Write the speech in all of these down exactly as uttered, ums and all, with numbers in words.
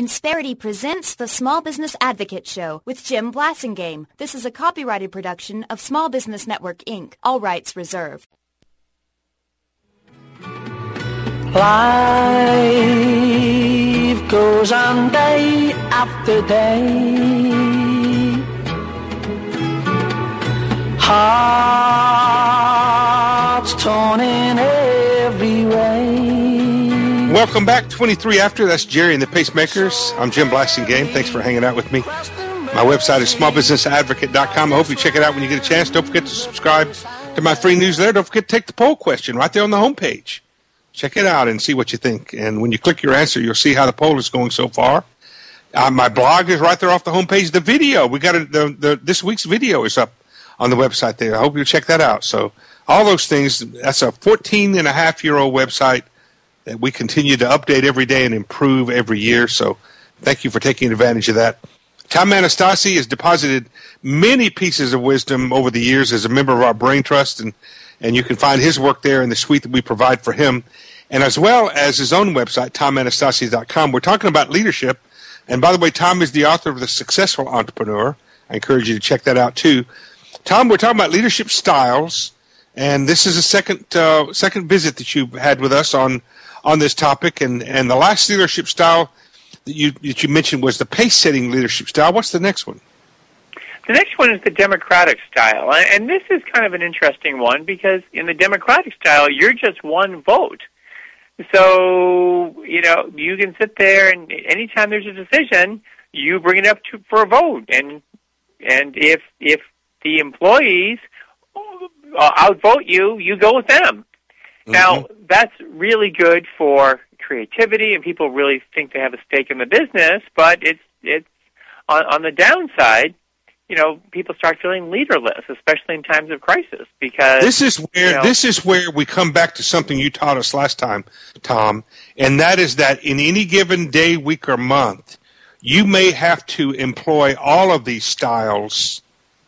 Insperity presents the Small Business Advocate Show with Jim Blasingame. This is a copyrighted production of Small Business Network, Incorporated. All rights reserved. Life goes on day after day. Hearts torn in every way. Welcome back, twenty-three after. That's Jerry and the Pacemakers. I'm Jim Blasingame. Thanks for hanging out with me. My website is small business advocate dot com. I hope you check it out when you get a chance. Don't forget to subscribe to my free newsletter. Don't forget to take the poll question right there on the homepage. Check it out and see what you think. And when you click your answer, you'll see how the poll is going so far. Uh, my blog is right there off the homepage. The video, we got a, the, the this week's video is up on the website there. I hope you'll check that out. So all those things, that's a fourteen and a half year old website that we continue to update every day and improve every year. So thank you for taking advantage of that. Tom Anastasi has deposited many pieces of wisdom over the years as a member of our Brain Trust, and, and you can find his work there in the suite that we provide for him, and as well as his own website, tom anastasi dot com. We're talking about leadership, and by the way, Tom is the author of The Successful Entrepreneur. I encourage you to check that out too. Tom, we're talking about leadership styles, and this is a second uh, second visit that you've had with us on on this topic, and, and the last leadership style that you that you mentioned was the pace-setting leadership style. What's the next one? The next one is the democratic style, and this is kind of an interesting one because in the democratic style, you're just one vote. So, you know, you can sit there and anytime there's a decision, you bring it up to, for a vote, and and if if the employees uh, outvote you, you go with them. Mm-hmm. Now, that's really good for creativity, and people really think they have a stake in the business, but it's it's on, on the downside, you know, people start feeling leaderless, especially in times of crisis, because this is where you know, this is where we come back to something you taught us last time, Tom, and that is that in any given day, week, or month, you may have to employ all of these styles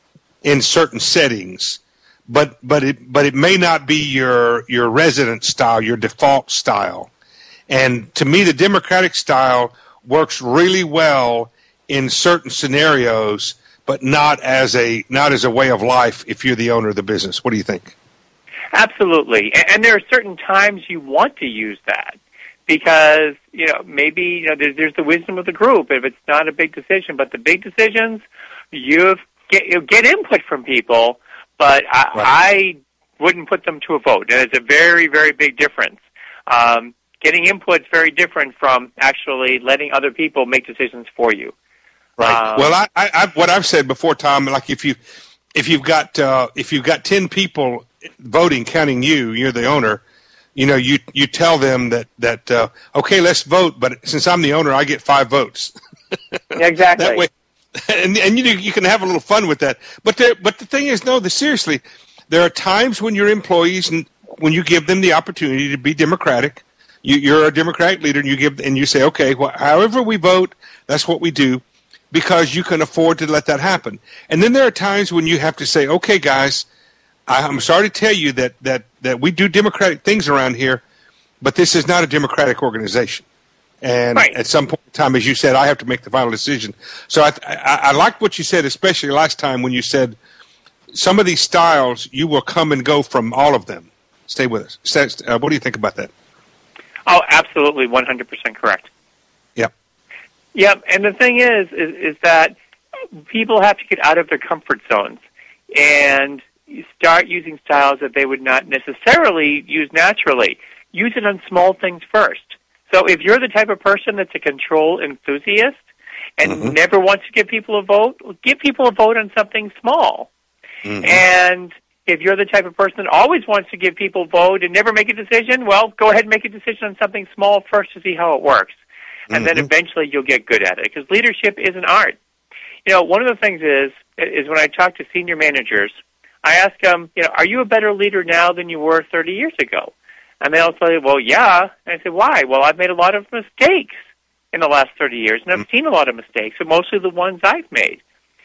in certain settings. But but it but it may not be your your resident style, your default style. And to me, the democratic style works really well in certain scenarios, but not as a not as a way of life if you're the owner of the business. What do you think? Absolutely, and there are certain times you want to use that because you know maybe you know there's, there's the wisdom of the group if it's not a big decision, but the big decisions you get you get input from people. But I, right. I wouldn't put them to a vote. And it's a very, very big difference. Um, getting input is very different from actually letting other people make decisions for you. Right. Um, well, I, I, I, what I've said before, Tom, like if you if you've got uh, if you've got ten people voting, counting you, you're the owner. You know, you you tell them that that uh, okay, let's vote. But since I'm the owner, I get five votes. Exactly. That way. And, and you you can have a little fun with that, but there, but the thing is, no, the, seriously, there are times when your employees, and when you give them the opportunity to be democratic, you, you're a democratic leader, and you give and you say, okay, well, however we vote, that's what we do, because you can afford to let that happen. And then there are times when you have to say, okay, guys, I'm sorry to tell you that that that we do democratic things around here, but this is not a democratic organization. And right. At some point in time, as you said, I have to make the final decision. So I, I, I liked what you said, especially last time when you said some of these styles, you will come and go from all of them. Stay with us. Stay, uh, what do you think about that? Oh, absolutely, one hundred percent correct. Yep. Yep, and the thing is, is, is that people have to get out of their comfort zones and start using styles that they would not necessarily use naturally. Use it on small things first. So if you're the type of person that's a control enthusiast and mm-hmm. never wants to give people a vote, give people a vote on something small. Mm-hmm. And if you're the type of person that always wants to give people a vote and never make a decision, well, go ahead and make a decision on something small first to see how it works. And mm-hmm. then eventually you'll get good at it, because leadership is an art. You know, one of the things is, is when I talk to senior managers, I ask them, you know, are you a better leader now than you were thirty years ago? And they'll say, well, yeah. And I say, why? Well, I've made a lot of mistakes in the last thirty years, and I've mm-hmm. seen a lot of mistakes, but mostly the ones I've made.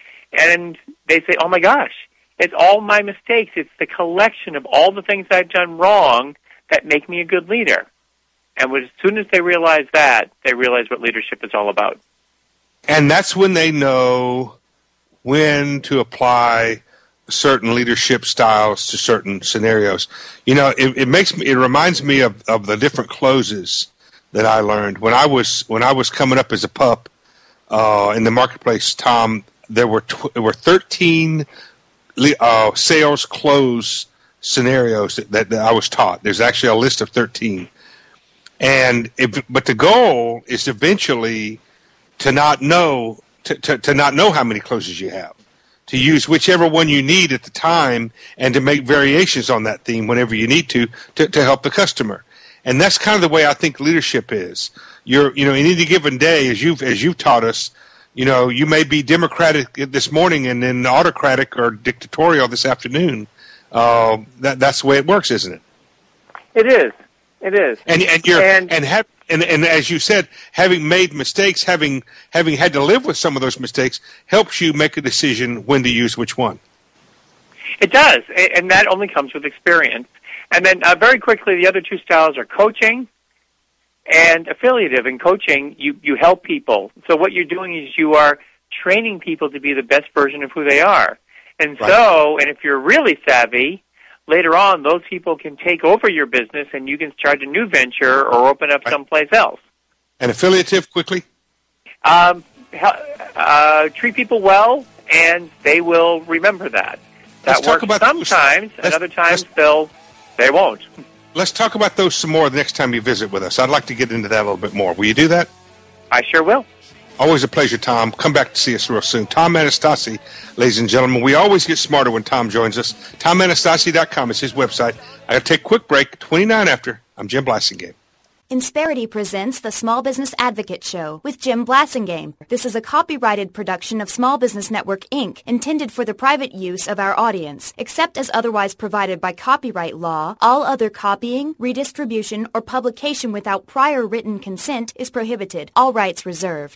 And they say, oh, my gosh, it's all my mistakes. It's the collection of all the things I've done wrong that make me a good leader. And as soon as they realize that, they realize what leadership is all about. And that's when they know when to apply certain leadership styles to certain scenarios. You know, it, it makes me, it reminds me of, of the different closes that I learned when I was when I was coming up as a pup uh, in the marketplace. Tom, there were tw- there were thirteen uh, sales close scenarios that, that, that I was taught. There's actually a list of thirteen, and if, but the goal is eventually to not know to, to, to not know how many closes you have, to use whichever one you need at the time, and to make variations on that theme whenever you need to, to, to help the customer. And that's kind of the way I think leadership is. You're, you know, in any given day, as you've as you've taught us, you know, you may be democratic this morning and then autocratic or dictatorial this afternoon. Uh, that that's the way it works, isn't it? It is. It is. And and you're and, and have and, and as you said, having made mistakes, having having had to live with some of those mistakes, helps you make a decision when to use which one. It does, and that only comes with experience. And then uh, very quickly, the other two styles are coaching and affiliative. In coaching, you, you help people. So what you're doing is you are training people to be the best version of who they are. And right. so, and if you're really savvy, later on, those people can take over your business and you can start a new venture or open up right. someplace else. And affiliative, quickly? Um, uh, treat people well, and they will remember that. That Let's works talk about sometimes, those. and other times they'll, they won't. Let's talk about those some more the next time you visit with us. I'd like to get into that a little bit more. Will you do that? I sure will. Always a pleasure, Tom. Come back to see us real soon. Tom Anastasi, ladies and gentlemen. We always get smarter when Tom joins us. Tom Anastasi dot com is his website. I got to take a quick break. twenty-nine after. I'm Jim Blasingame. Insperity presents the Small Business Advocate Show with Jim Blasingame. This is a copyrighted production of Small Business Network, Incorporated, intended for the private use of our audience. Except as otherwise provided by copyright law, all other copying, redistribution, or publication without prior written consent is prohibited. All rights reserved.